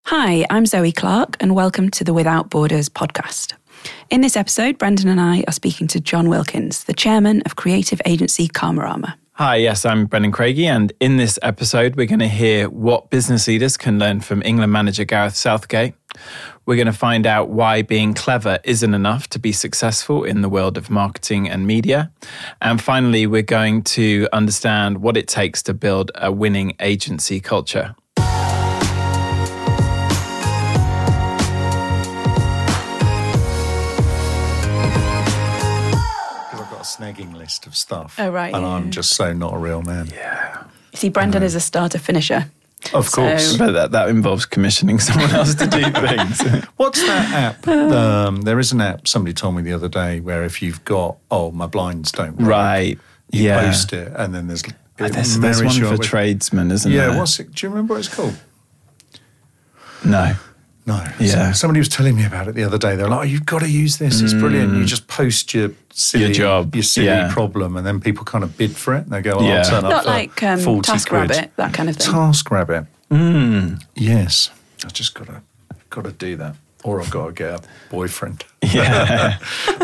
Hi, I'm Zoe Clark and welcome to the Without Borders podcast. In this episode, Brendan and I are speaking to John Wilkins, the chairman of creative agency Karmarama. Hi, yes, I'm Brendan Craigie, and in this episode, we're going to hear what business leaders can learn from England manager Gareth Southgate. We're going to find out why being clever isn't enough to be successful in the world of marketing and media. And finally, we're going to understand what it takes to build a winning agency culture. Snagging list of stuff. Oh, right. And yeah. I'm just so not a real man. Yeah. You see, Brendan is a starter finisher. Of course. But that involves commissioning someone else to do things. What's that app? There is an app, somebody told me the other day, where if you've got, my blinds don't work. Right. You post it, and then there's one for tradesmen, isn't there? Yeah, what's it? Do you remember what it's called? No. No. Yeah. So somebody was telling me about it the other day. They're like, you've got to use this. It's brilliant. You just post your silly problem, and then people kind of bid for it. And they go, I'll turn up Not for like 40 TaskRabbit, quid. that kind of thing. TaskRabbit. Yes. I've just got to do that. Or I've got to get a boyfriend. Yeah.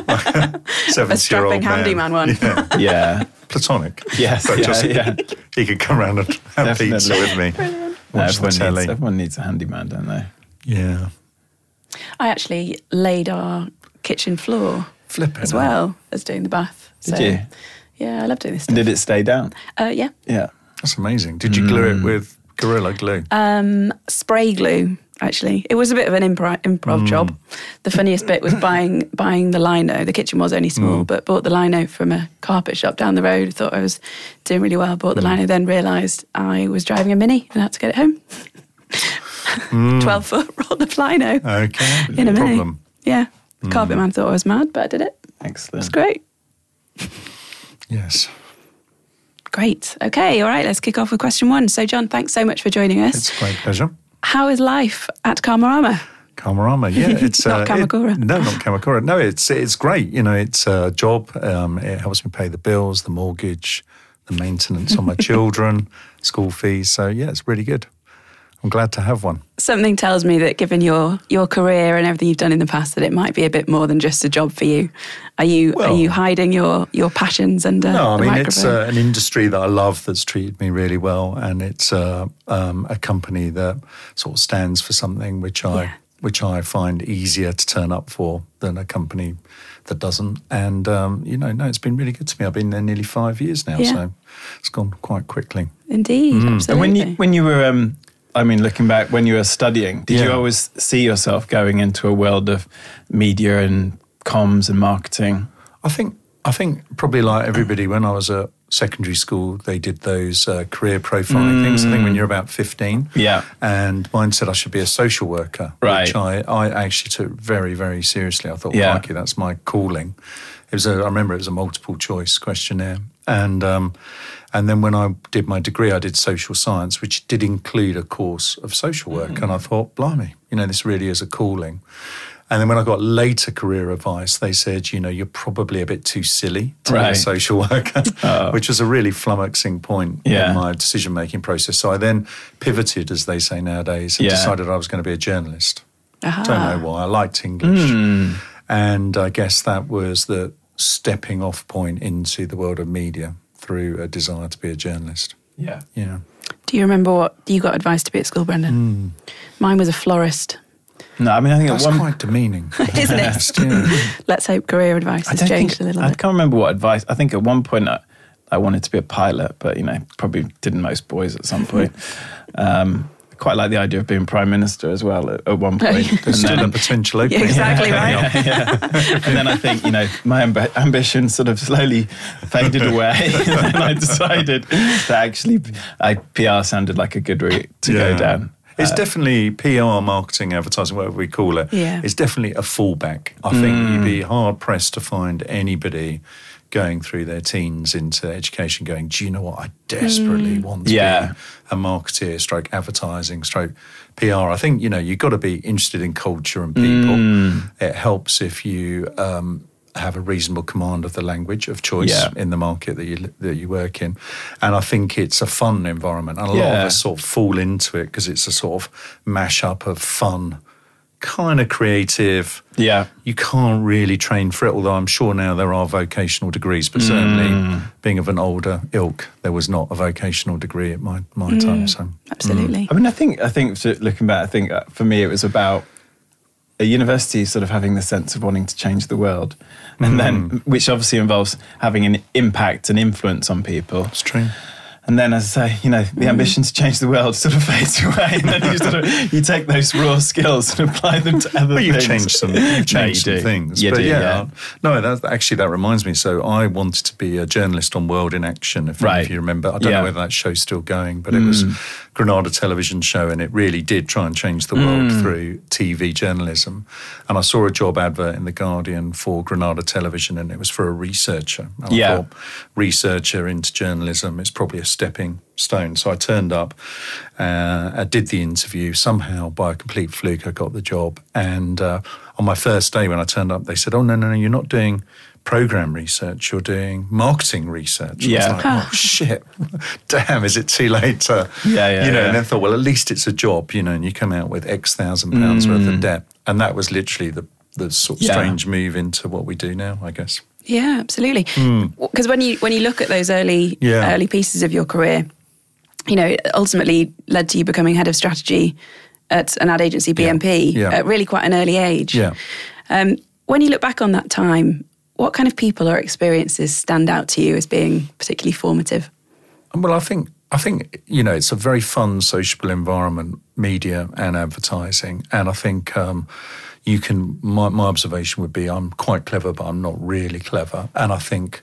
A strapping handyman one. Yeah. Platonic. Yes. But he could come around and have pizza with me. Everyone needs a handyman, don't they? Yeah. I actually laid our kitchen floor as well as doing the bath. Did you? Yeah, I love doing this stuff. Did it stay down? Yeah. Yeah. That's amazing. Did you glue it with Gorilla Glue? Spray glue, actually. It was a bit of an improv job. The funniest bit was buying the lino. The kitchen was only small, but bought the lino from a carpet shop down the road. Thought I was doing really well. Bought the lino, then realised I was driving a Mini and had to get it home. 12-foot roll of lino. Okay. In a Mini. Problem. Yeah. The carpet man thought I was mad, but I did it. Excellent. It's great. Yes. Great. Okay, all right, let's kick off with question one. So, John, thanks so much for joining us. It's a great pleasure. How is life at Karmarama? Karmarama, yeah. It's Not Kamakura. No, not Kamakura. No, it's great. You know, it's a job. It helps me pay the bills, the mortgage, the maintenance on my children, school fees. So, yeah, it's really good. I'm glad to have one. Something tells me that given your career and everything you've done in the past, that it might be a bit more than just a job for you. Are you hiding your passions under No, I mean, microphone? it's an industry that I love that's treated me really well, and it's a company that sort of stands for something which I find easier to turn up for than a company that doesn't. And, it's been really good to me. I've been there nearly 5 years now, so it's gone quite quickly. Indeed, absolutely. And when you were... looking back, when you were studying, did you always see yourself going into a world of media and comms and marketing? I think probably like everybody, when I was at secondary school, they did those career profiling things. I think when you're about 15. Yeah. And mine said I should be a social worker, which I actually took very, very seriously. I thought, crikey, that's my calling. I remember it was a multiple choice questionnaire. And then when I did my degree, I did social science, which did include a course of social work. And I thought, blimey, this really is a calling. And then when I got later career advice, they said, you're probably a bit too silly to be a social worker, which was a really flummoxing point in my decision-making process. So I then pivoted, as they say nowadays, and decided I was going to be a journalist. Don't know why. I liked English. And I guess that was the stepping off point into the world of media through a desire to be a journalist. Yeah. Yeah. Do you remember what you got advice to be at school, Brendan? Mine was a florist. No, I mean, I think that's quite demeaning. Isn't it? Let's hope career advice has changed a little bit. I can't remember what advice. I think at one point I wanted to be a pilot, but, probably didn't most boys at some point. Quite like the idea of being Prime Minister as well at one point. There's still a potential opening. Yeah, exactly right. And then I think, my ambition sort of slowly faded away. And then I decided that actually PR sounded like a good route to go down. It's definitely PR, marketing, advertising, whatever we call it. Yeah. It's definitely a fallback. I think you'd be hard-pressed to find anybody going through their teens into education going, do you know what, I desperately want to be a marketeer, stroke advertising, stroke PR. I think, you've got to be interested in culture and people. It helps if you have a reasonable command of the language of choice in the market that you work in. And I think it's a fun environment. And a lot of us sort of fall into it because it's a sort of mash-up of fun, kind of creative. Yeah. You can't really train for it, although I'm sure now there are vocational degrees, but certainly being of an older ilk, there was not a vocational degree at my time. So absolutely. I mean, I think looking back, I think for me it was about a university sort of having the sense of wanting to change the world, and then which obviously involves having an impact and influence on people. It's true. And then, as I say, the ambition to change the world sort of fades away, and then you take those raw skills and apply them to other things. You've changed some things. No, that reminds me. So I wanted to be a journalist on World in Action, if you remember. I don't know whether that show's still going, but it was Granada television show, and it really did try and change the world through TV journalism. And I saw a job advert in The Guardian for Granada television, and it was for a researcher. And I thought, researcher into journalism, it's probably a stepping stone. So I turned up, I did the interview. Somehow, by a complete fluke, I got the job. And on my first day when I turned up, they said, "Oh, no, you're not doing program research, you're doing marketing research." I was like, oh shit, damn, is it too late to, and then I thought, well, at least it's a job, and you come out with X £1,000 worth of debt. And that was literally the sort of strange move into what we do now, I guess. Yeah, absolutely. Because when you look at those early pieces of your career, ultimately led to you becoming head of strategy at an ad agency, BNP, at really quite an early age. Yeah. When you look back on that time, what kind of people or experiences stand out to you as being particularly formative? Well, I think it's a very fun, sociable environment, media and advertising, and I think my observation would be I'm quite clever, but I'm not really clever, and I think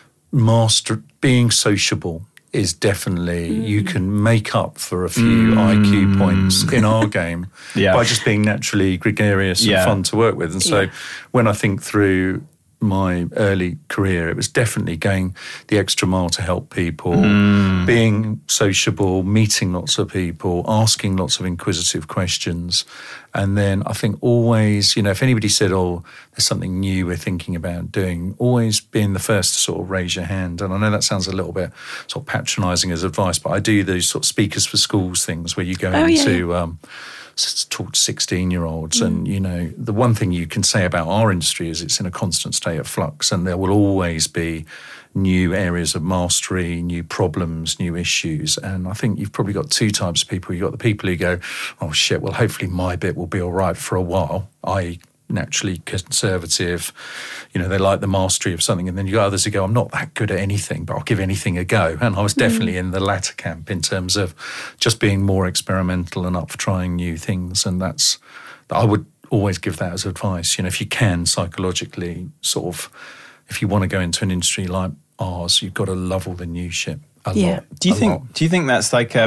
being sociable is definitely, you can make up for a few IQ points in our game by just being naturally gregarious and fun to work with. And so when I think through my early career, it was definitely going the extra mile to help people, being sociable, meeting lots of people, asking lots of inquisitive questions. And then I think always, if anybody said, oh, there's something new we're thinking about doing, always being the first to sort of raise your hand. And I know that sounds a little bit sort of patronising as advice, but I do those sort of speakers for schools things where you go into talk to 16-year-olds. And, the one thing you can say about our industry is it's in a constant state of flux, and there will always be new areas of mastery, new problems, new issues. And I think you've probably got two types of people. You've got the people who go, oh, shit, well, hopefully my bit will be all right for a while, i.e. naturally conservative, they like the mastery of something. And then you got others who go, I'm not that good at anything, but I'll give anything a go. And I was definitely in the latter camp in terms of just being more experimental and up for trying new things. And I would always give that as advice. If you can psychologically sort of, if you want to go into an industry like ours, you've got to love all the new shit a lot. Do you think that's like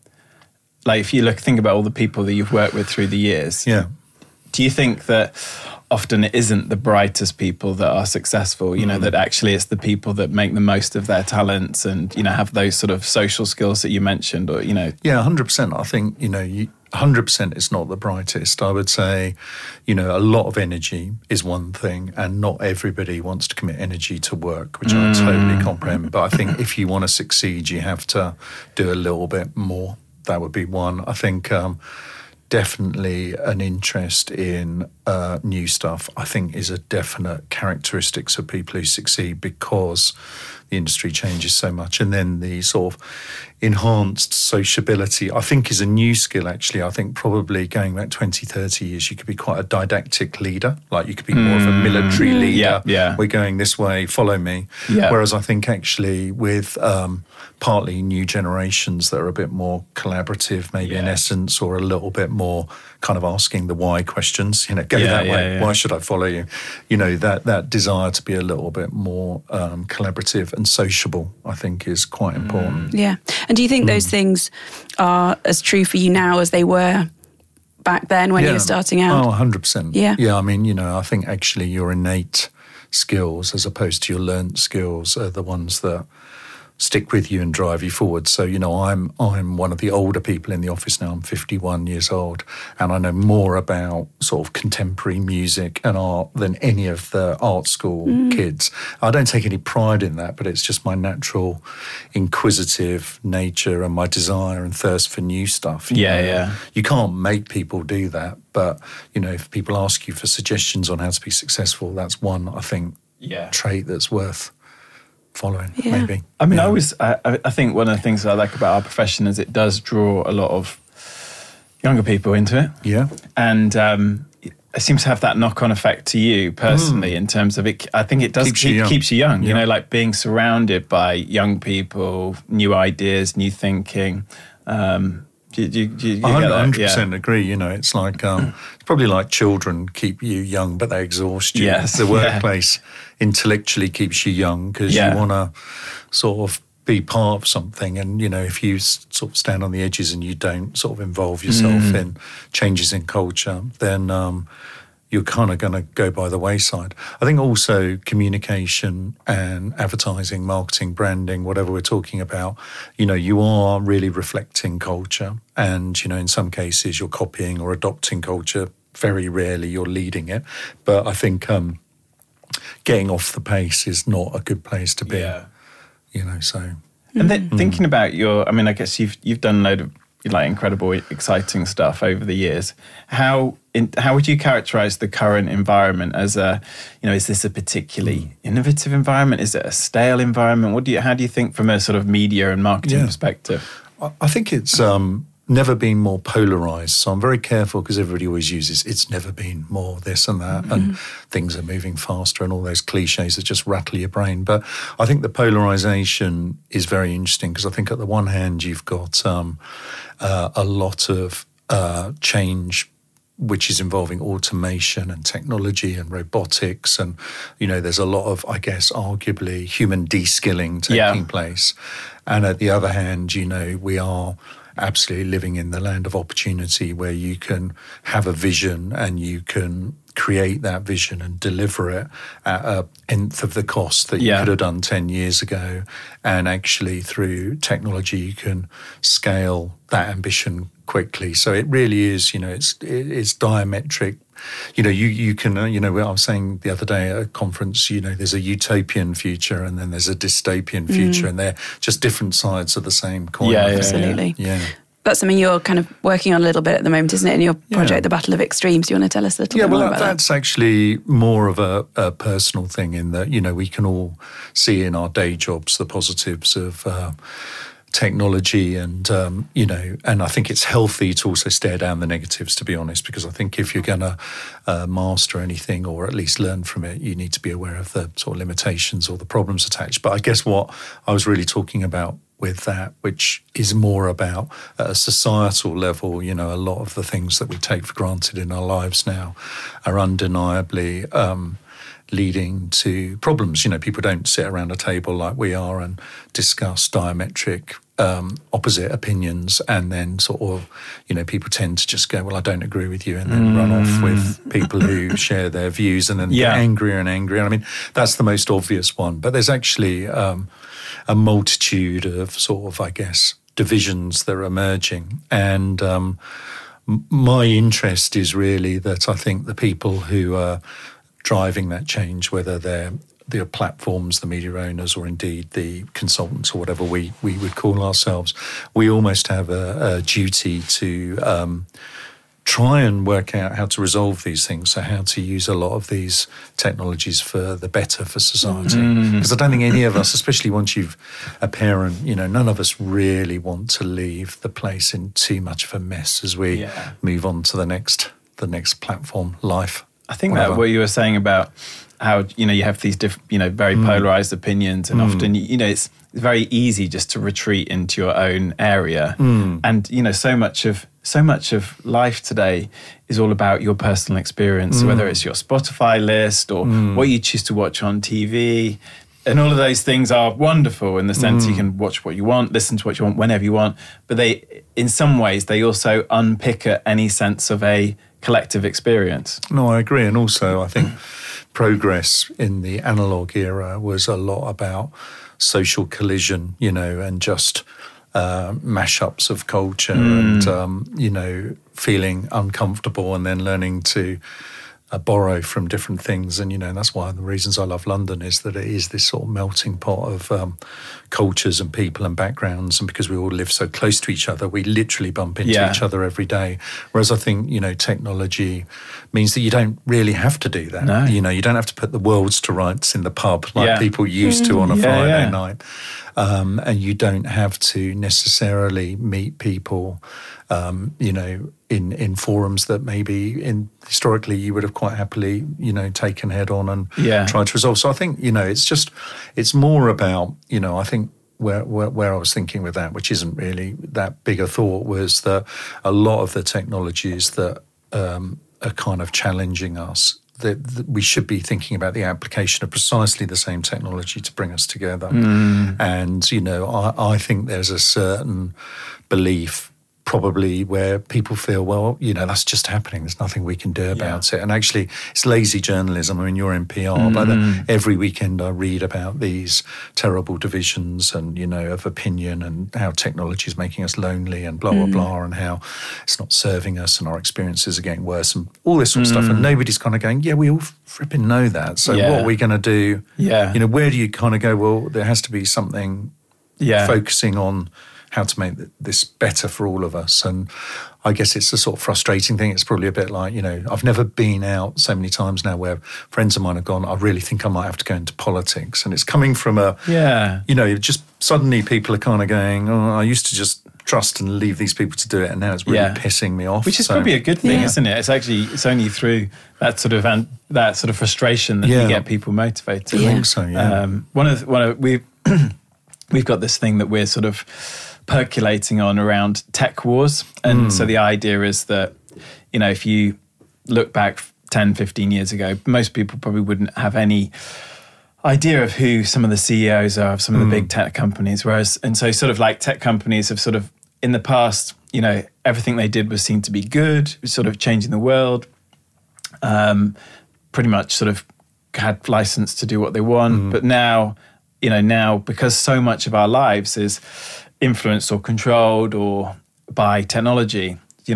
if you think about all the people that you've worked with through the years? Yeah. Do you think that often it isn't the brightest people that are successful, that actually it's the people that make the most of their talents and, have those sort of social skills that you mentioned or, Yeah, 100%. I think, 100% it's not the brightest. I would say, a lot of energy is one thing, and not everybody wants to commit energy to work, which I totally comprehend. But I think if you want to succeed, you have to do a little bit more. That would be one. I think definitely an interest in new stuff, I think, is a definite characteristics of people who succeed because the industry changes so much. And then the sort of enhanced sociability, I think, is a new skill, actually. I think probably going back 20, 30 years, you could be quite a didactic leader. Like you could be more of a military leader. Yeah. We're going this way, follow me. Yeah. Whereas I think actually with partly new generations that are a bit more collaborative, maybe in essence, or a little bit more kind of asking the why questions, go that way. Yeah. Why should I follow you? That desire to be a little bit more collaborative and sociable, I think, is quite important. Yeah. And do you think those things are as true for you now as they were back then when you were starting out? Oh, 100%. Yeah. Yeah, I mean, I think actually your innate skills as opposed to your learnt skills are the ones that stick with you and drive you forward. So, I'm one of the older people in the office now. I'm 51 years old, and I know more about sort of contemporary music and art than any of the art school kids. I don't take any pride in that, but it's just my natural inquisitive nature and my desire and thirst for new stuff. You can't make people do that, but, if people ask you for suggestions on how to be successful, that's one, I think, trait that's worth following, maybe. I mean, I think one of the things that I like about our profession is it does draw a lot of younger people into it. Yeah. And it seems to have that knock-on effect to you personally in terms of it. I think it does keeps you young, you know, like being surrounded by young people, new ideas, new thinking. Do you get that? 100% agree. It's like it's probably like children keep you young, but they exhaust you. Yes, the workplace intellectually keeps you young because you want to sort of be part of something. And if you sort of stand on the edges and you don't sort of involve yourself in changes in culture, then you're kind of going to go by the wayside. I think also communication and advertising, marketing, branding, whatever we're talking about, you are really reflecting culture. And, in some cases you're copying or adopting culture. Very rarely you're leading it. But I think getting off the pace is not a good place to be, so. And then thinking about I guess you've done a load of incredible, exciting stuff over the years. How would you characterize the current environment as is this a particularly innovative environment? Is it a stale environment? How do you think from a sort of media and marketing perspective? I think it's never been more polarized. So I'm very careful because everybody always uses it's never been more this and that and things are moving faster and all those cliches that just rattle your brain. But I think the polarization is very interesting because I think at the one hand you've got a lot of change which is involving automation and technology and robotics. And, there's a lot of, I guess, arguably human de-skilling taking place. And at the other hand, we are absolutely living in the land of opportunity where you can have a vision and you can create that vision and deliver it at a nth of the cost that you could have done 10 years ago. And actually through technology, you can scale that ambition quickly. So it really is, it's diametric. You can, I was saying the other day at a conference, there's a utopian future and then there's a dystopian future and they're just different sides of the same coin. Yeah, absolutely. Yeah. That's something you're kind of working on a little bit at the moment, isn't it, in your project, The Battle of Extremes? Do you want to tell us a little bit more about that? That's actually more of a personal thing in that, we can all see in our day jobs the positives of technology and, and I think it's healthy to also stare down the negatives, to be honest, because I think if you're going to master anything or at least learn from it, you need to be aware of the sort of limitations or the problems attached. But I guess what I was really talking about with that, which is more about at a societal level, a lot of the things that we take for granted in our lives now are undeniably leading to problems. People don't sit around a table like we are and discuss diametric opposite opinions and then sort of, people tend to just go, well, I don't agree with you, and then run off with people who share their views and then get angrier and angrier. I mean, that's the most obvious one. But there's actually a multitude of sort of, I guess, divisions that are emerging. And my interest is really that I think the people who are driving that change, whether they're the platforms, the media owners, or indeed the consultants or whatever we would call ourselves, we almost have a duty to try and work out how to resolve these things, so how to use a lot of these technologies for the better for society. Because I don't think any of us, especially once you've a parent, none of us really want to leave the place in too much of a mess as we move on to the next platform, life. I think that what you were saying about how, you have these different, very polarized opinions and often, it's very easy just to retreat into your own area. And, so much of life today is all about your personal experience, whether it's your Spotify list or what you choose to watch on TV. And all of those things are wonderful in the sense you can watch what you want, listen to what you want, whenever you want. But they, in some ways, they also unpick at any sense of a collective experience. No, I agree. And also, I think progress in the analog era was a lot about social collision, and just mashups of culture and, feeling uncomfortable and then learning to borrow from different things. And, that's one of the reasons I love London, is that it is this sort of melting pot of cultures and people and backgrounds. And because we all live so close to each other, we literally bump into each other every day. Whereas I think, technology means that you don't really have to do that. No. You don't have to put the worlds to rights in the pub like people used to on a Friday night. And you don't have to necessarily meet people, in forums that maybe historically you would have quite happily, taken head on and tried to resolve. So I think, it's more about, I think where I was thinking with that, which isn't really that big a thought, was that a lot of the technologies that are kind of challenging us, that we should be thinking about the application of precisely the same technology to bring us together. And, I think there's a certain belief probably where people feel, well, that's just happening. There's nothing we can do about it. And actually, it's lazy journalism. I mean, you're in PR, but every weekend I read about these terrible divisions and, of opinion and how technology is making us lonely and blah, blah, blah, and how it's not serving us and our experiences are getting worse and all this sort of stuff. And nobody's kind of going, we all flipping know that. So what are we going to do? Where do you kind of go, well, there has to be something focusing on how to make this better for all of us. And I guess it's a sort of frustrating thing. It's probably a bit like, I've never been out so many times now where friends of mine have gone, I really think I might have to go into politics. And it's coming from just suddenly people are kind of going, I used to just trust and leave these people to do it, and now it's really pissing me off. Which is probably a good thing, isn't it? It's only through that sort of frustration that you get people motivated. I think so, we've got this thing that we're sort of percolating on around tech wars. And so the idea is that, if you look back 10, 15 years ago, most people probably wouldn't have any idea of who some of the CEOs are of some of the big tech companies. And so sort of like tech companies have sort of, in the past, everything they did was seen to be good, sort of changing the world, pretty much sort of had license to do what they want. But now, because so much of our lives is influenced or controlled or by technology,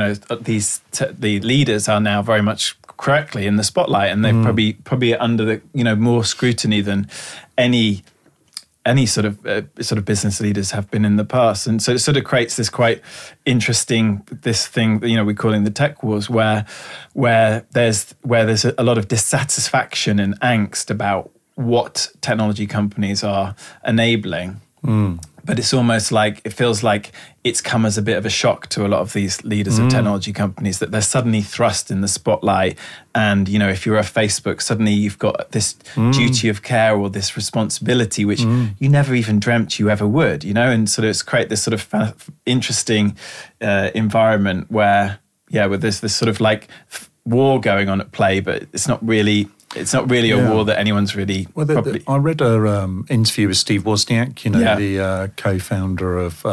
the leaders are now very much correctly in the spotlight, and they're probably under the more scrutiny than any sort of business leaders have been in the past. And so it sort of creates this quite interesting thing that we're calling the tech wars, where there's a lot of dissatisfaction and angst about what technology companies are enabling. But it's almost like, it feels like it's come as a bit of a shock to a lot of these leaders of technology companies that they're suddenly thrust in the spotlight. And, if you're a Facebook, suddenly you've got this duty of care or this responsibility, which you never even dreamt you ever would, and sort of it's create this sort of interesting environment where there's this sort of like war going on at play, but it's not really a war that anyone's really... Well, I read an interview with Steve Wozniak, the co-founder of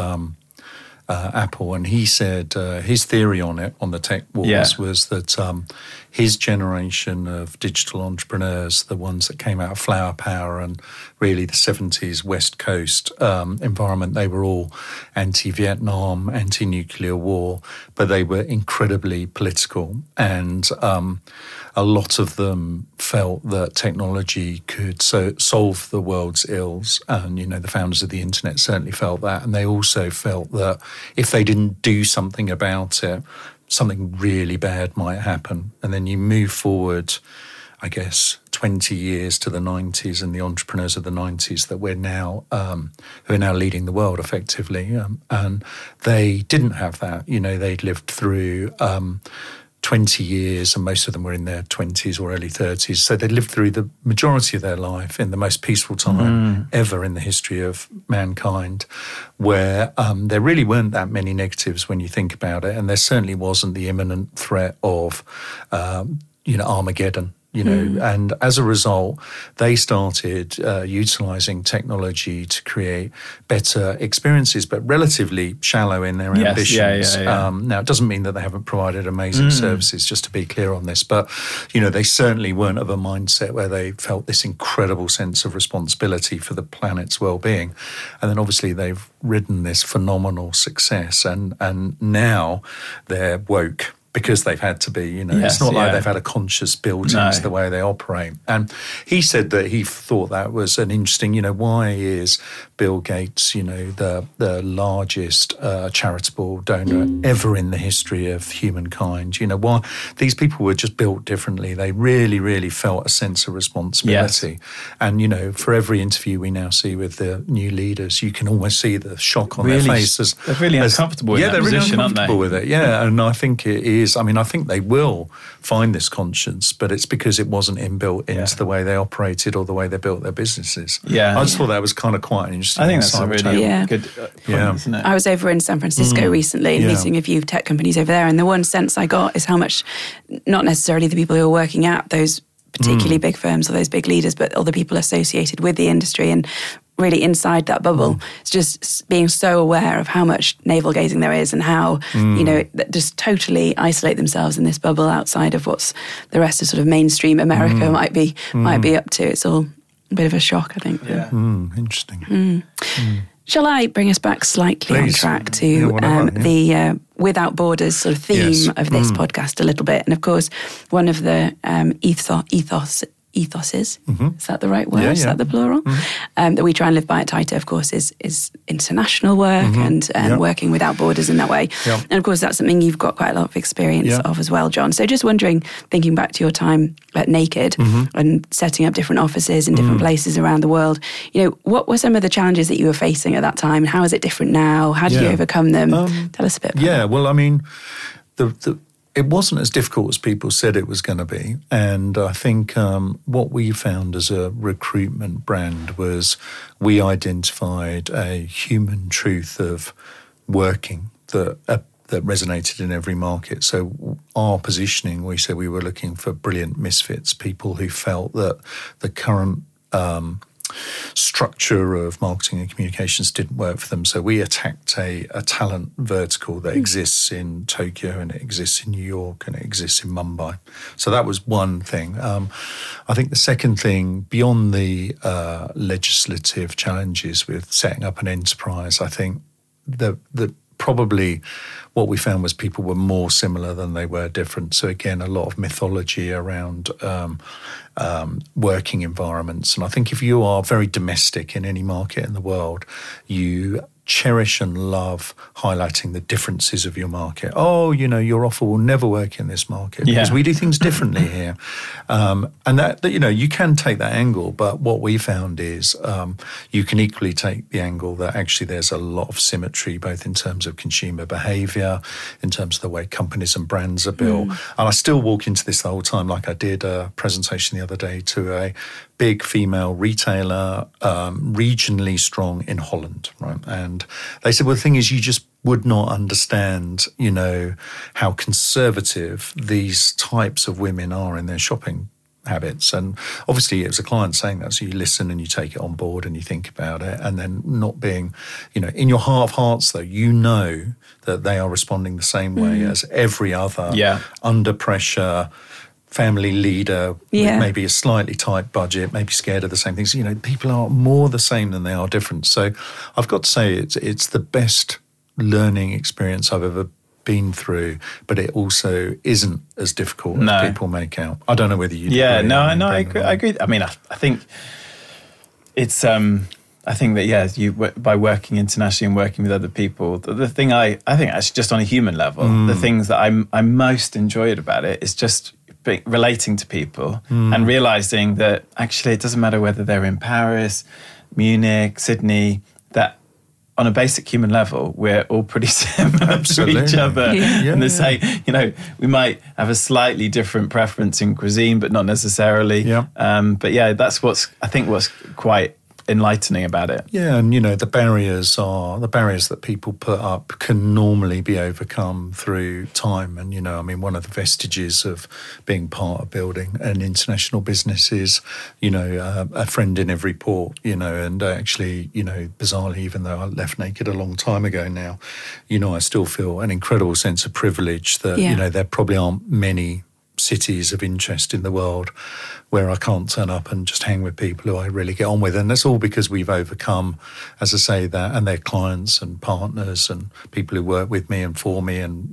Apple, and he said his theory on the tech wars was that his generation of digital entrepreneurs, the ones that came out of Flower Power and really the 70s West Coast environment, they were all anti-Vietnam, anti-nuclear war, but they were incredibly political, and a lot of them felt that technology could solve the world's ills. And, the founders of the internet certainly felt that. And they also felt that if they didn't do something about it, something really bad might happen. And then you move forward, I guess, 20 years to the 90s and the entrepreneurs of the 90s that we're now, who are now leading the world effectively. And they didn't have that. They'd lived through 20 years, and most of them were in their 20s or early 30s. So they lived through the majority of their life in the most peaceful time ever in the history of mankind, where there really weren't that many negatives when you think about it. And there certainly wasn't the imminent threat of, Armageddon. and as a result, they started utilizing technology to create better experiences, but relatively shallow in their ambitions. Now, it doesn't mean that they haven't provided amazing services, just to be clear on this, but, they certainly weren't of a mindset where they felt this incredible sense of responsibility for the planet's well-being. And then obviously they've ridden this phenomenal success, and now they're woke because they've had to be, it's not like they've had a conscious built into the way they operate. And he said that he thought that was an interesting, why is Bill Gates, the largest charitable donor ever in the history of humankind? Why these people were just built differently. They really, really felt a sense of responsibility. Yes. And, for every interview we now see with the new leaders, you can almost see the shock on their faces. They're really uncomfortable in that position, really uncomfortable aren't they? with it. Yeah, and I think it is. I think they will find this conscience, but it's because it wasn't inbuilt into the way they operated or the way they built their businesses. Yeah. I just thought that was kind of quite an interesting. I think that's a really good point, isn't it? I was over in San Francisco recently meeting a few tech companies over there, and the one sense I got is how much, not necessarily the people who are working at those particularly big firms or those big leaders, but all the people associated with the industry and really inside that bubble. It's just being so aware of how much navel gazing there is and how, just totally isolate themselves in this bubble outside of what's the rest of sort of mainstream America might be up to. It's all a bit of a shock, I think. Yeah. Interesting. Shall I bring us back slightly on track to the Without Borders sort of theme of this podcast a little bit? And of course, one of the ethoses, is that the right word? Is that the plural? That we try and live by at Taito, of course, is international work and working without borders in that way. And of course, that's something you've got quite a lot of experience of as well, John. So just wondering, thinking back to your time at Naked and setting up different offices in different places around the world, what were some of the challenges that you were facing at that time? How is it different now? How did you overcome them? Tell us a bit about that. Well, it wasn't as difficult as people said it was going to be. And I think what we found as a recruitment brand was we identified a human truth of working that resonated in every market. So our positioning, we said we were looking for brilliant misfits, people who felt that the current structure of marketing and communications didn't work for them. So we attacked a talent vertical that exists in Tokyo and it exists in New York and it exists in Mumbai. So that was one thing. I think the second thing, beyond the legislative challenges with setting up an enterprise, I think the probably what we found was people were more similar than they were different. So again, a lot of mythology around working environments. And I think if you are very domestic in any market in the world, you cherish and love highlighting the differences of your market. Your offer will never work in this market because we do things differently here. And that, you can take that angle, but what we found is you can equally take the angle that actually there's a lot of symmetry, both in terms of consumer behavior, in terms of the way companies and brands are built. And I still walk into this the whole time, like I did a presentation the other day to a big female retailer, regionally strong in Holland, right? And they said, well, the thing is, you just would not understand, how conservative these types of women are in their shopping habits. And obviously it was a client saying that, so you listen and you take it on board and you think about it, and then not being, in your heart of hearts, though, that they are responding the same way as every other under pressure family leader with maybe a slightly tight budget, maybe scared of the same things. People are more the same than they are different. So I've got to say it's the best learning experience I've ever been through, but it also isn't as difficult as people make out. I don't know whether you agree. I agree. I mean, I think it's I think that you by working internationally and working with other people, the thing I think actually just on a human level, the things that I most enjoyed about it is just relating to people and realizing that actually it doesn't matter whether they're in Paris, Munich, Sydney, that on a basic human level, we're all pretty similar to each other. And they say, we might have a slightly different preference in cuisine, but not necessarily. But that's what's quite enlightening about it. Yeah, and the barriers that people put up can normally be overcome through time. And one of the vestiges of being part of building an international business is a friend in every port. And actually bizarrely, even though I left Naked a long time ago now, I still feel an incredible sense of privilege that there probably aren't many cities of interest in the world where I can't turn up and just hang with people who I really get on with. And that's all because we've overcome, as I say, that, and their clients and partners and people who work with me and for me, and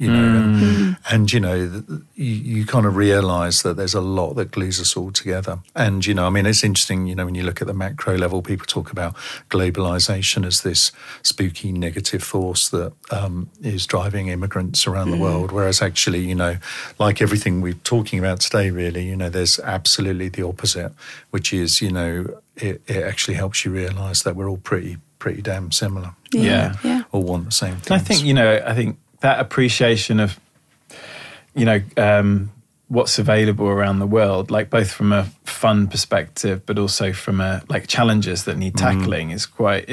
you kind of realise that there's a lot that glues us all together. And it's interesting, when you look at the macro level, people talk about globalisation as this spooky negative force that is driving immigrants around the world, whereas actually, like everything we're talking about today, really, there's absolutely the opposite, which is, it actually helps you realise that we're all pretty damn similar. Yeah. All want the same things. And I think that appreciation of, what's available around the world, like both from a fun perspective, but also from a challenges that need tackling is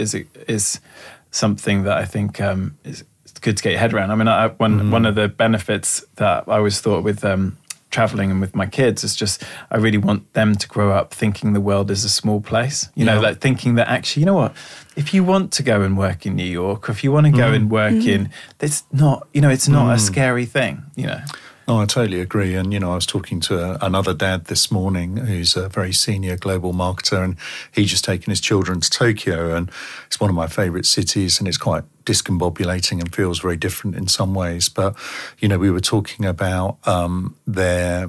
something that I think is good to get your head around. I mean, one of the benefits that I always thought with traveling and with my kids is just I really want them to grow up thinking the world is a small place, thinking that actually, if you want to go and work in New York, or if you want to go and work in, it's not a scary thing, No, I totally agree. And, I was talking to another dad this morning who's a very senior global marketer, and he's just taken his children to Tokyo, and it's one of my favourite cities, and it's quite discombobulating and feels very different in some ways. But, we were talking about their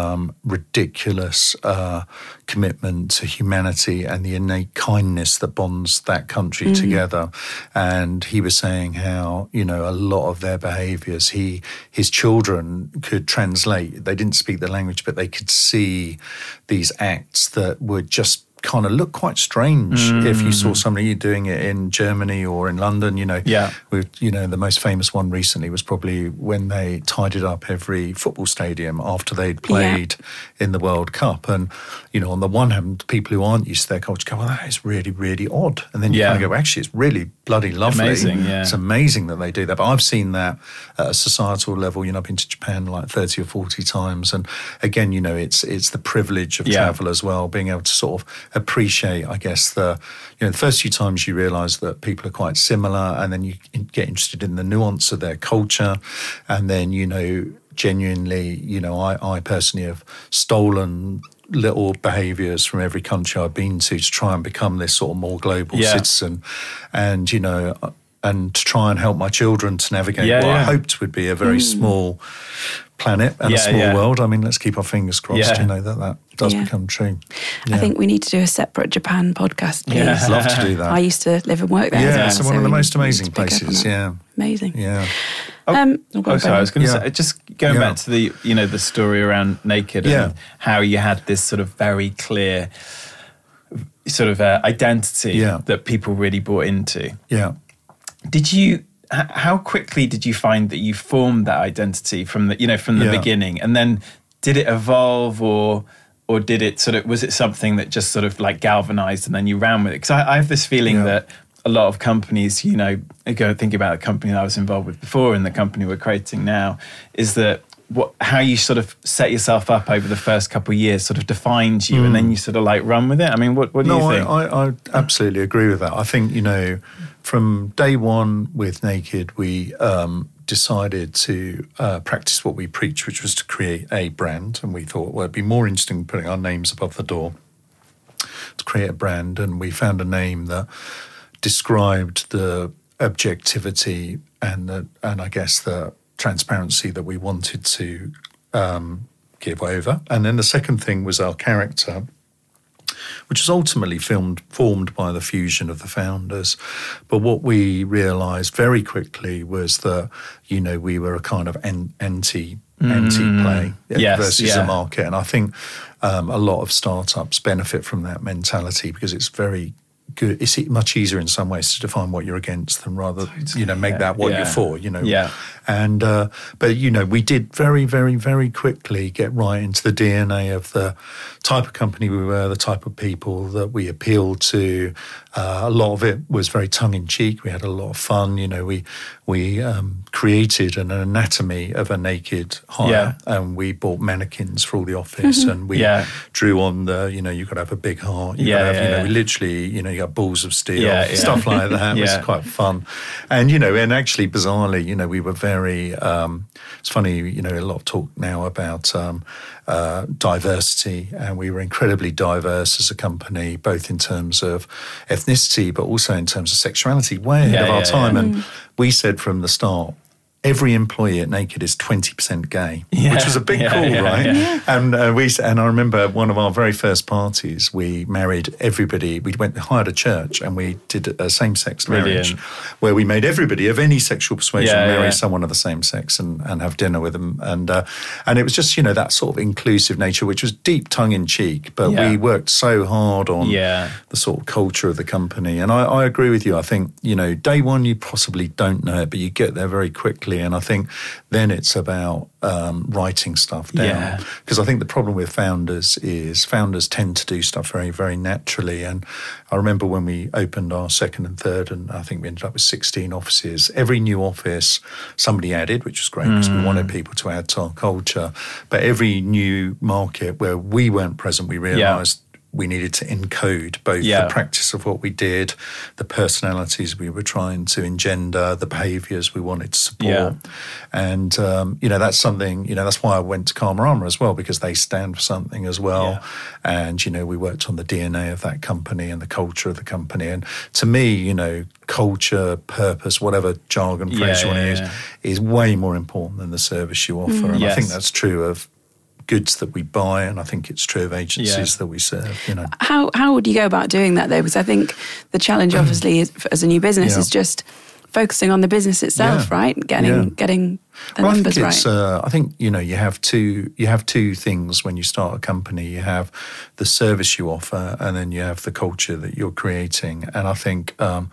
ridiculous commitment to humanity and the innate kindness that bonds that country together. And he was saying how, a lot of their behaviours, his children could translate. They didn't speak the language, but they could see these acts that were just kind of look quite strange if you saw somebody doing it in Germany or in London. The most famous one recently was probably when they tidied up every football stadium after they'd played in the World Cup. And on the one hand, people who aren't used to their culture go, well, that is really, really odd. And then you kind of go, well, actually, it's really bloody lovely. Amazing, It's amazing that they do that. But I've seen that at a societal level. I've been to Japan like 30 or 40 times. And again, it's the privilege of travel as well, being able to sort of appreciate, I guess, the first few times you realise that people are quite similar, and then you get interested in the nuance of their culture, and then genuinely, I personally have stolen little behaviours from every country I've been to try and become this sort of more global citizen, and and to try and help my children to navigate I hoped would be a very small planet and a small world. I mean, let's keep our fingers crossed, that does become true. I think we need to do a separate Japan podcast, please. Yeah, I'd love to do that. I used to live and work there. Yeah, it's one of the most amazing places. Yeah. Amazing. Yeah. Sorry, I was going to say, just going back to the, the story around Naked and how you had this sort of very clear sort of identity that people really bought into. Yeah. How quickly did you find that you formed that identity from the beginning, and then did it evolve, or did it was it something that just sort of like galvanized and then you ran with it? Because I have this feeling that a lot of companies, go think about a company that I was involved with before and the company we're creating now, is that how you sort of set yourself up over the first couple of years sort of defines you, and then you sort of like run with it. I mean, what do you think? I absolutely agree with that. I think, from day one with Naked, we decided to practice what we preach, which was to create a brand. And we thought, well, it'd be more interesting putting our names above the door to create a brand. And we found a name that described the objectivity and I guess the transparency that we wanted to give over. And then the second thing was our character, which was ultimately formed by the fusion of the founders. But what we realised very quickly was that, we were a kind of anti-play versus a market. And I think a lot of startups benefit from that mentality because it's very good. It's much easier in some ways to define what you're against than rather, make that what you're for, Yeah. And, but, we did very, very, very quickly get right into the DNA of the type of company we were, the type of people that we appealed to. A lot of it was very tongue-in-cheek. We had a lot of fun. We created an anatomy of a naked hire, and we bought mannequins for all the office, and we drew on the, you've got to have a big heart. We literally, you got balls of steel, stuff like that. It was quite fun. And, and actually, bizarrely, we were very, it's funny, a lot of talk now about diversity, and we were incredibly diverse as a company, both in terms of ethnicity, but also in terms of sexuality, way ahead of our time. And we said from the start, every employee at Naked is 20% gay, which was a big call, right? Yeah. And I remember one of our very first parties, we married everybody. We hired a church, and we did a same-sex marriage, where we made everybody of any sexual persuasion marry someone of the same sex and have dinner with them. And it was just that sort of inclusive nature, which was deep tongue-in-cheek, but we worked so hard on the sort of culture of the company. And I agree with you. I think day one you possibly don't know it, but you get there very quickly. And I think then it's about writing stuff down. Because I think the problem with founders is founders tend to do stuff very, very naturally. And I remember when we opened our second and third, and I think we ended up with 16 offices. Every new office somebody added, which was great because we wanted people to add to our culture. But every new market where we weren't present, we realised we needed to encode both the practice of what we did, the personalities we were trying to engender, the behaviours we wanted to support. Yeah. And, that's something, that's why I went to Karmarama as well, because they stand for something as well. Yeah. And, we worked on the DNA of that company and the culture of the company. And to me, culture, purpose, whatever jargon phrase you want to use, is way more important than the service you offer. And I think that's true of goods that we buy, and I think it's true of agencies that we serve. How would you go about doing that though? Because I think the challenge, obviously, as a new business, is just focusing on the business itself, right? Getting the numbers right. I think you have two things when you start a company. You have the service you offer, and then you have the culture that you're creating. And I think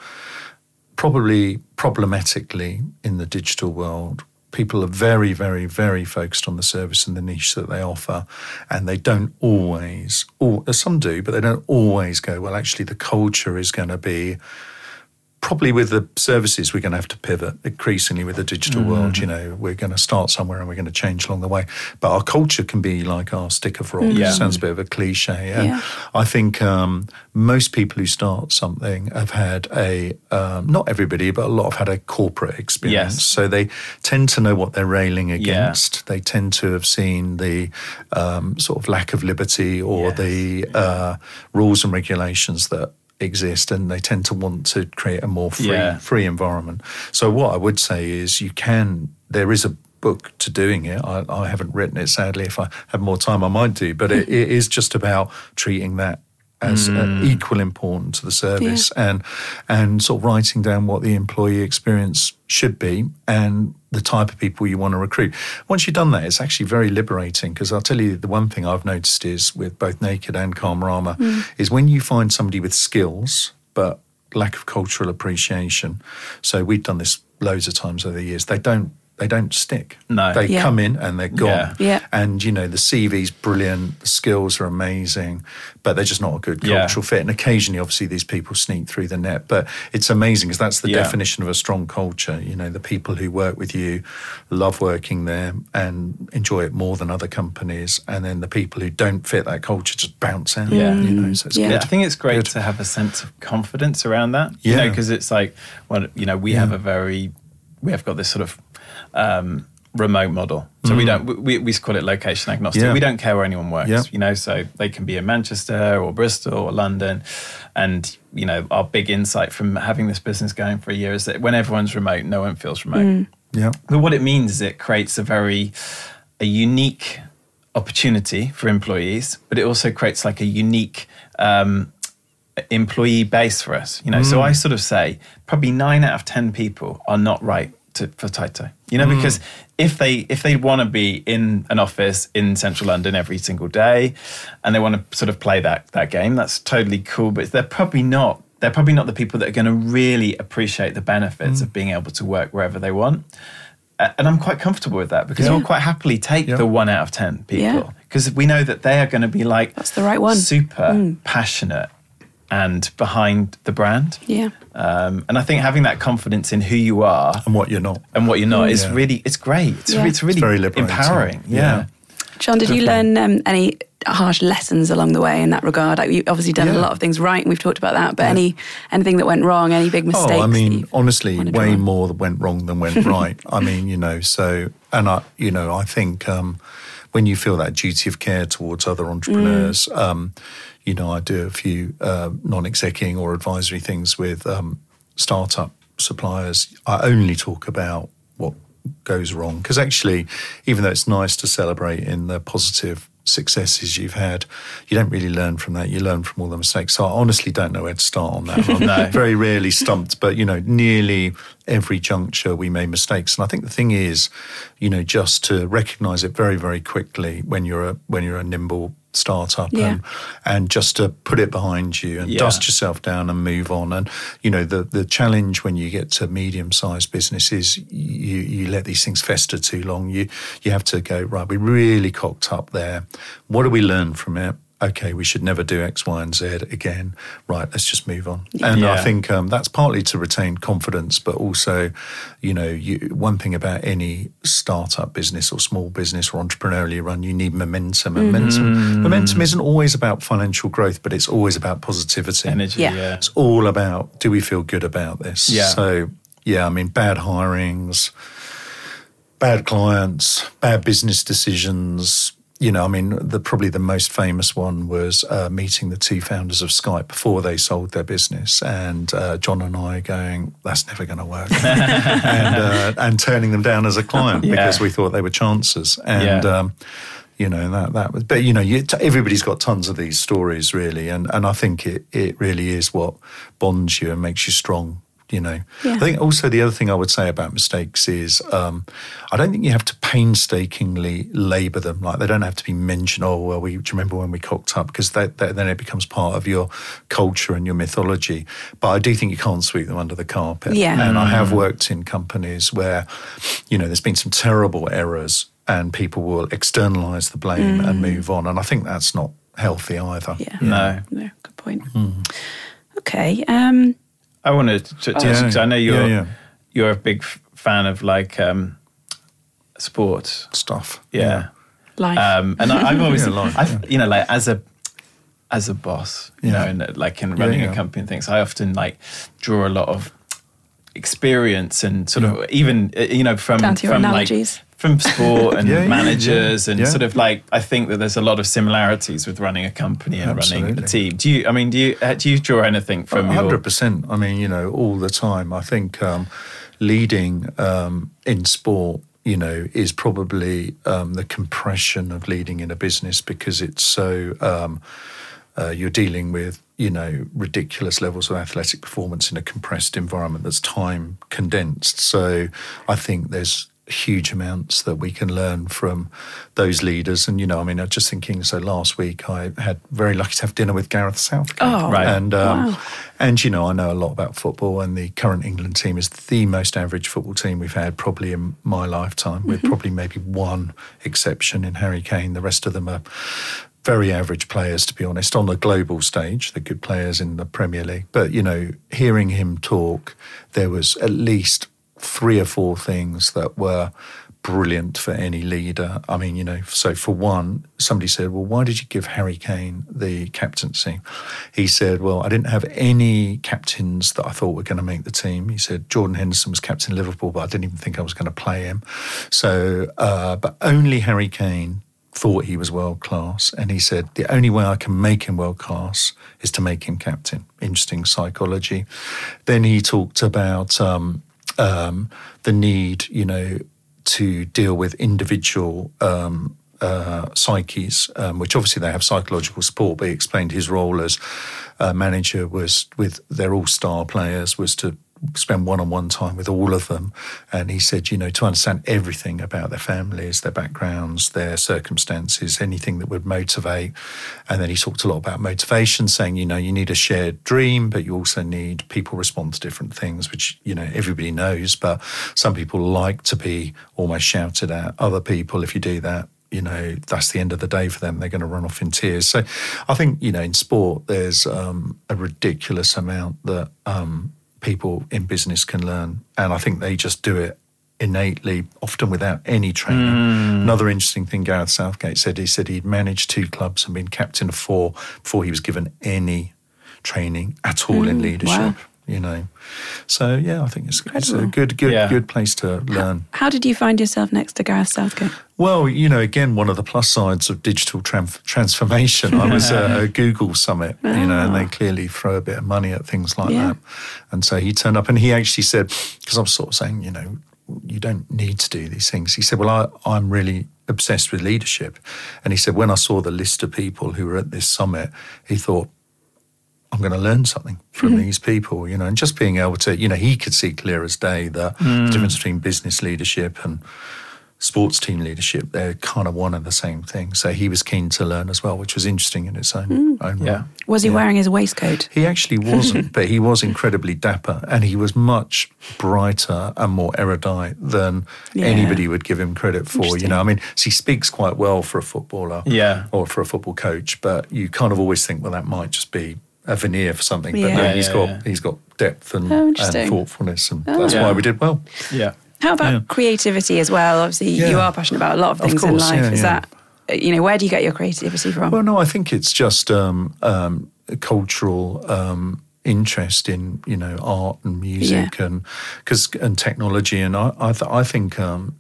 probably problematically in the digital world, people are very, very, very focused on the service and the niche that they offer, and they don't always, or some do, but they don't always go, well, actually the culture is going to be, probably with the services, we're going to have to pivot increasingly with the digital world. We're going to start somewhere and we're going to change along the way. But our culture can be like our stick of rock. It sounds a bit of a cliche. And I think most people who start something have had not everybody, but a lot have had a corporate experience. Yes. So they tend to know what they're railing against. Yeah. They tend to have seen the sort of lack of liberty or the rules and regulations that exist, and they tend to want to create a more free environment. So what I would say is there is a book to doing it. I haven't written it, sadly. If I had more time I might do, but it is just about treating that as equal important to the service and sort of writing down what the employee experience should be and the type of people you want to recruit. Once you've done that, it's actually very liberating, because I'll tell you the one thing I've noticed is with both Naked and Karmarama is when you find somebody with skills but lack of cultural appreciation. So we've done this loads of times over the years. They don't stick. No. They come in and they're gone. Yeah. And, the CV's brilliant, the skills are amazing, but they're just not a good cultural fit. And occasionally, obviously, these people sneak through the net. But it's amazing, because that's the definition of a strong culture. The people who work with you love working there and enjoy it more than other companies. And then the people who don't fit that culture just bounce out. Yeah. So it's good. I think it's great to have a sense of confidence around that. Because it's like, we have got this sort of remote model. So we call it location agnostic. Yeah. We don't care where anyone works, so they can be in Manchester or Bristol or London. And, our big insight from having this business going for a year is that when everyone's remote, no one feels remote. Yeah. But what it means is it creates a unique opportunity for employees, but it also creates like a unique employee base for us. So I sort of say probably 9 out of 10 people are not right for Taito, because if they want to be in an office in central London every single day and they want to sort of play that game, that's totally cool, but they're probably not they're probably not the people that are going to really appreciate the benefits of being able to work wherever they want. And I'm quite comfortable with that because we'll quite happily take the 1 out of 10 people because we know that they are going to be like that's the right one. Super passionate and behind the brand. Yeah. And I think having that confidence in who you are and what you're not is really, it's great. It's really very empowering. Yeah. John, did you learn any harsh lessons along the way in that regard? Like, you've obviously done a lot of things right, and we've talked about that, but anything that went wrong, any big mistakes? Oh, I mean, honestly, way more that went wrong than went right. I mean, I think when you feel that duty of care towards other entrepreneurs, I do a few non-executing or advisory things with startup suppliers. I only talk about what goes wrong because actually, even though it's nice to celebrate in the positive successes you've had, you don't really learn from that. You learn from all the mistakes. So I honestly don't know where to start on that. I'm very rarely stumped, but nearly every juncture we made mistakes. And I think the thing is, just to recognise it very, very quickly when you're a nimble startup and just to put it behind you and dust yourself down and move on. And the challenge when you get to medium-sized businesses, you let these things fester too long. You have to go, right, we really cocked up there. What do we learn from it? Okay, we should never do X, Y, and Z again. Right, let's just move on. And I think that's partly to retain confidence, but also, one thing about any startup business or small business or entrepreneurially run, you need momentum. Momentum isn't always about financial growth, but it's always about positivity. Energy, It's all about, do we feel good about this? Yeah. So, bad hirings, bad clients, bad business decisions. Probably the most famous one was meeting the two founders of Skype before they sold their business, and John and I going, "That's never going to work," and turning them down as a client because we thought they were chances. And that was. But everybody's got tons of these stories, really, and I think it really is what bonds you and makes you strong. I think also the other thing I would say about mistakes is I don't think you have to painstakingly labour them. Like, they don't have to be mentioned, do you remember when we cocked up? Because then it becomes part of your culture and your mythology. But I do think you can't sweep them under the carpet. Yeah. And I have worked in companies where, there's been some terrible errors and people will externalise the blame and move on. And I think that's not healthy either. Yeah. No, good point. Okay. I wanted to because I know you're a big fan of sports stuff. Yeah. Life. And I've always, life, as a boss, in running a company and things, I often draw a lot of experience and sort of even from analogies. From sport and managers and sort of I think that there's a lot of similarities with running a company and running a team. Do you draw anything from 100%. I mean, all the time. I think leading in sport, is probably the compression of leading in a business because it's so you're dealing with ridiculous levels of athletic performance in a compressed environment that's time condensed. So I think there's huge amounts that we can learn from those leaders. And, I'm just thinking, so last week I had very lucky to have dinner with Gareth Southgate. Oh, right. And, wow. and I know a lot about football, and the current England team is the most average football team we've had probably in my lifetime, with probably maybe one exception in Harry Kane. The rest of them are very average players, to be honest, on the global stage. They're good players in the Premier League. But, hearing him talk, there was at least 3 or 4 things that were brilliant for any leader. I mean, so for one, somebody said, well, why did you give Harry Kane the captaincy? He said, well, I didn't have any captains that I thought were going to make the team. He said, Jordan Henderson was captain of Liverpool, but I didn't even think I was going to play him. So, but only Harry Kane thought he was world class. And he said, the only way I can make him world class is to make him captain. Interesting psychology. Then he talked about the need, to deal with individual psyches, which obviously they have psychological support, but he explained his role as manager was with their all-star players was to spend one-on-one time with all of them. And he said, to understand everything about their families, their backgrounds, their circumstances, anything that would motivate. And then he talked a lot about motivation, saying, you need a shared dream, but you also need people respond to different things, which, everybody knows. But some people like to be almost shouted at. Other people, if you do that, that's the end of the day for them. They're going to run off in tears. So I think, in sport, there's a ridiculous amount that people in business can learn. And I think they just do it innately, often without any training. Another interesting thing Gareth Southgate said, he said he'd managed 2 clubs and been captain of 4 before he was given any training at all in leadership. Wow. So yeah, I think it's a good place to learn. How did you find yourself next to Gareth Southgate? Well, again, one of the plus sides of digital transformation. I was at a Google summit, and they clearly throw a bit of money at things like that. And so he turned up, and he actually said, because I'm sort of saying, you don't need to do these things. He said, well, I'm really obsessed with leadership. And he said, when I saw the list of people who were at this summit, he thought, I'm going to learn something from these people, and just being able to, he could see clear as day the difference between business leadership and sports team leadership. They're kind of one and the same thing. So he was keen to learn as well, which was interesting in its own way. Was he wearing his waistcoat? He actually wasn't, but he was incredibly dapper, and he was much brighter and more erudite than anybody would give him credit for. He speaks quite well for a footballer or for a football coach, but you kind of always think, well, that might just be a veneer for something, but no, he's got depth and thoughtfulness, and that's why we did well. Yeah. How about creativity as well? Obviously, you are passionate about a lot of things in life. Is that, where do you get your creativity from? Well, no, I think it's just a cultural interest in art and music and technology, and I think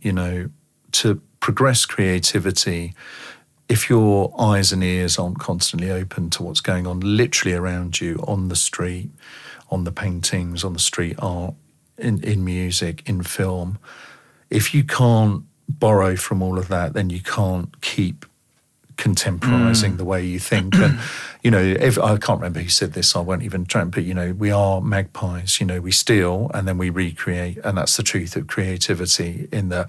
to progress creativity, if your eyes and ears aren't constantly open to what's going on literally around you, on the street, on the paintings, on the street art, in music, in film, if you can't borrow from all of that, then you can't keep contemporizing the way you think. And, I can't remember who said this, I won't even try, but, we are magpies, we steal and then we recreate. And that's the truth of creativity, in that,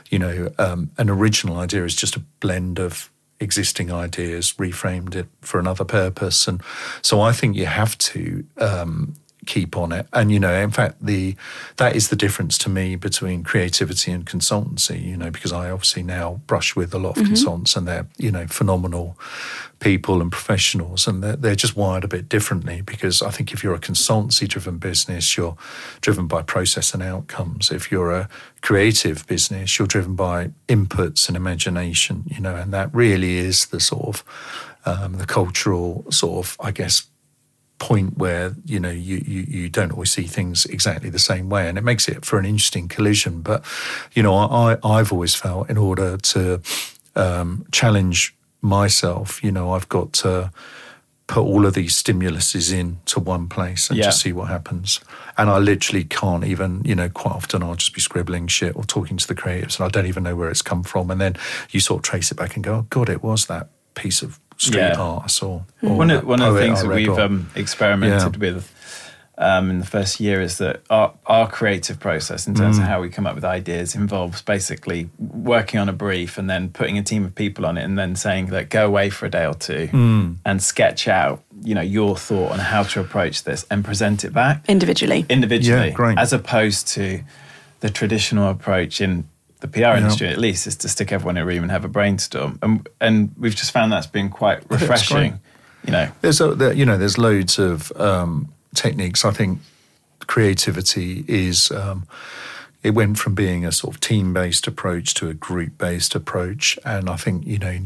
an original idea is just a blend of existing ideas, reframed it for another purpose. And so I think you have to keep on it. And, in fact, that is the difference to me between creativity and consultancy, because I obviously now brush with a lot of consultants, and they're, phenomenal people and professionals, and they're just wired a bit differently, because I think if you're a consultancy-driven business, you're driven by process and outcomes. If you're a creative business, you're driven by inputs and imagination, and that really is the sort of the cultural sort of, I guess, point where you don't always see things exactly the same way, and it makes it for an interesting collision. But I've always felt, in order to challenge myself, I've got to put all of these stimuluses into one place and just see what happens. And I literally can't even, quite often I'll just be scribbling shit or talking to the creatives, and I don't even know where it's come from. And then you sort of trace it back and go, oh God, it was that piece of street art I saw. One of the things that we've experimented with in the first year is that our creative process, in terms of how we come up with ideas, involves basically working on a brief and then putting a team of people on it, and then saying that go away for a day or two and sketch out your thought on how to approach this and present it back individually, as opposed to the traditional approach in the PR industry, at least, is to stick everyone in a room and have a brainstorm. And we've just found that's been quite refreshing. There's loads of techniques. I think creativity is, it went from being a sort of team-based approach to a group-based approach. And I think,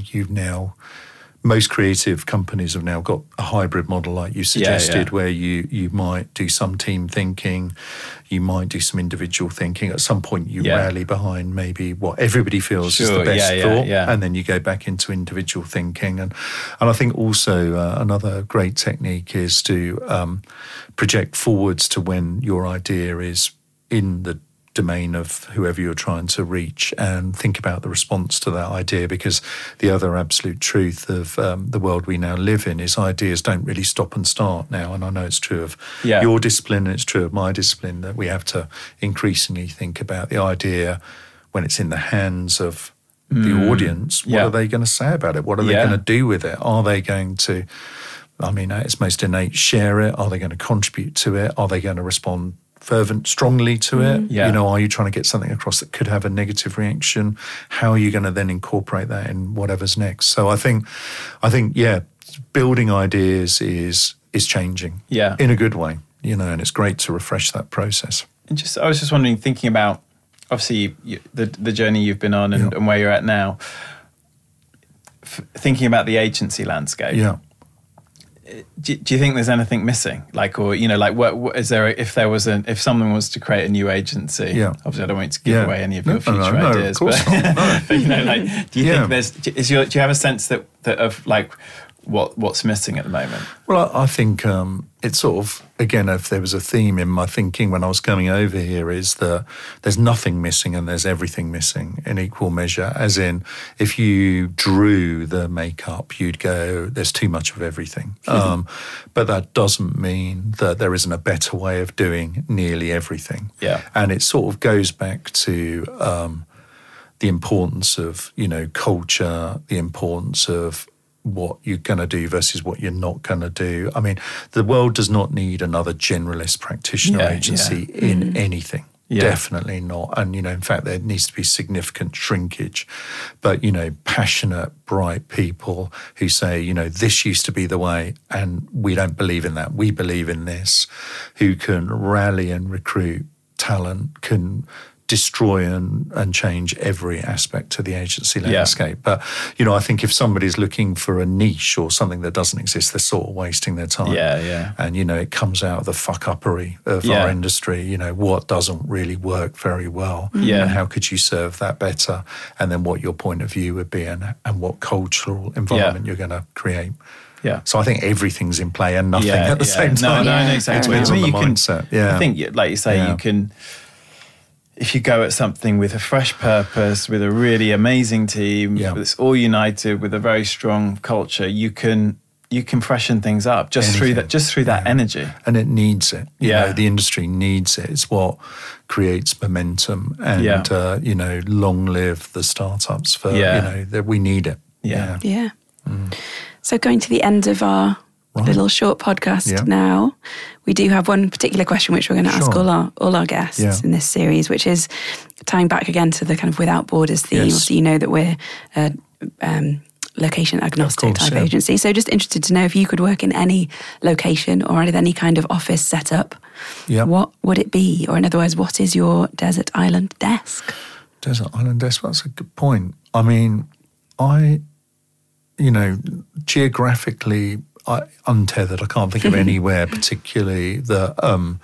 most creative companies have now got a hybrid model, like you suggested, where you might do some team thinking, you might do some individual thinking. At some point, you rally behind maybe what everybody feels is the best thought, and then you go back into individual thinking. And I think also another great technique is to project forwards to when your idea is in the domain of whoever you're trying to reach and think about the response to that idea, because the other absolute truth of the world we now live in is ideas don't really stop and start now. And I know it's true of your discipline and it's true of my discipline, that we have to increasingly think about the idea when it's in the hands of the audience. What are they going to say about it? What are they going to do with it? Are they going to, I mean, at its most innate, share it? Are they going to contribute to it? Are they going to respond strongly to it? You know, are you trying to get something across that could have a negative reaction? How are you going to then incorporate that in whatever's next? So I think, building ideas is changing in a good way, you know, and it's great to refresh that process. And I was just wondering, thinking about, obviously, the journey you've been on and where you're at now, thinking about the agency landscape. Yeah. Do you think there's anything missing? Like, or, you know, like what is there, if someone was to create a new agency, obviously I don't want you to give away any of your future ideas, but you know, like, do you think do you have a sense that of like what's missing at the moment? Well, I think it's sort of, again, if there was a theme in my thinking when I was coming over here, is that there's nothing missing and there's everything missing in equal measure. As in, if you drew the makeup, you'd go, there's too much of everything. But that doesn't mean that there isn't a better way of doing nearly everything. Yeah. And it sort of goes back to the importance of, you know, culture, the importance of what you're going to do versus what you're not going to do. I mean, the world does not need another generalist practitioner agency in anything. Definitely not. And, you know, in fact, there needs to be significant shrinkage. But, you know, passionate, bright people who say, you know, this used to be the way and we don't believe in that. We believe in this. Who can rally and recruit talent, can destroy and change every aspect of the agency landscape. But, you know, I think if somebody's looking for a niche or something that doesn't exist, they're sort of wasting their time. And, you know, it comes out of the fuck-uppery of our industry, you know, what doesn't really work very well and how could you serve that better, and then what your point of view would be and what cultural environment you're going to create. So I think everything's in play and nothing at the same time. No, exactly. It depends on the mindset. I think, like you say, you can, if you go at something with a fresh purpose, with a really amazing team, that's all united, with a very strong culture, you can freshen things up through that energy. And it needs it. You know, the industry needs it. It's what creates momentum and, you know, long live the startups for, you know, that we need it. So going to the end of our little short podcast now, we do have one particular question which we're going to ask all our guests in this series, which is tying back again to the kind of Without Borders theme. So you know that we're a location agnostic type agency. So just interested to know, if you could work in any location or with any kind of office setup, what would it be? Or in other words, what is your desert island desk? Desert island desk, that's a good point. I mean, you know, geographically, untethered. I can't think of anywhere particularly that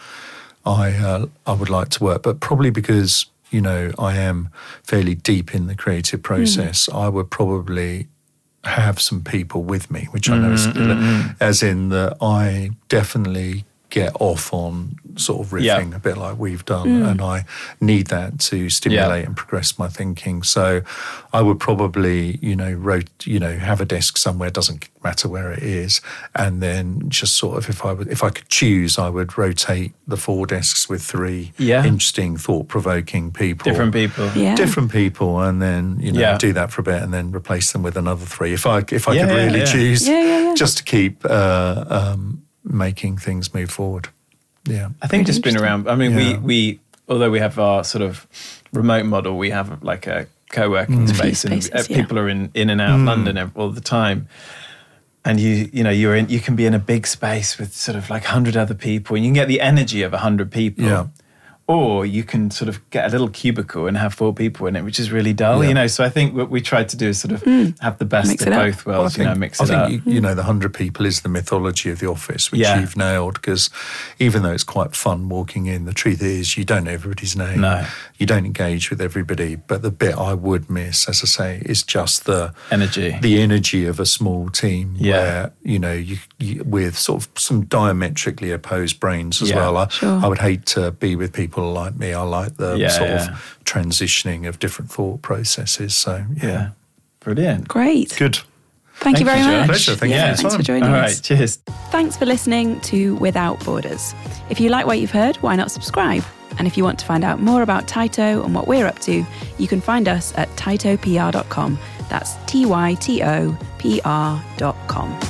I would like to work, but probably because, you know, I am fairly deep in the creative process, I would probably have some people with me, which I know is, as in that I definitely get off on sort of riffing a bit like we've done, and I need that to stimulate and progress my thinking. So I would probably, you know, have a desk somewhere, doesn't matter where it is, and then just sort of, if I could choose, I would rotate the 4 desks with 3 interesting, thought-provoking people, different people, and then, you know, do that for a bit, and then replace them with another 3. If I could really choose, just to keep making things move forward. I think just been around. I mean, we although we have our sort of remote model, we have like a co-working space, and people are in and out of London all the time. And you can be in a big space with sort of like 100 other people, and you can get the energy of 100 people. Or you can sort of get a little cubicle and have 4 people in it, which is really dull, you know. So I think what we tried to do is sort of have the best of both worlds, mix it up. I think, you know, the 100 people is the mythology of the office, which you've nailed, because even though it's quite fun walking in, the truth is you don't know everybody's name. No. You don't engage with everybody. But the bit I would miss, as I say, is just the energy of a small team where, you know, you with sort of some diametrically opposed brains as well. I would hate to be with people people like me. I like the of transitioning of different thought processes. So, yeah. Brilliant. Great. Good. Thank you very much. Pleasure. Thanks for joining us. All right, cheers. Thanks for listening to Without Borders. If you like what you've heard, why not subscribe? And if you want to find out more about Tyto and what we're up to, you can find us at tytopr.com. That's tytopr.com.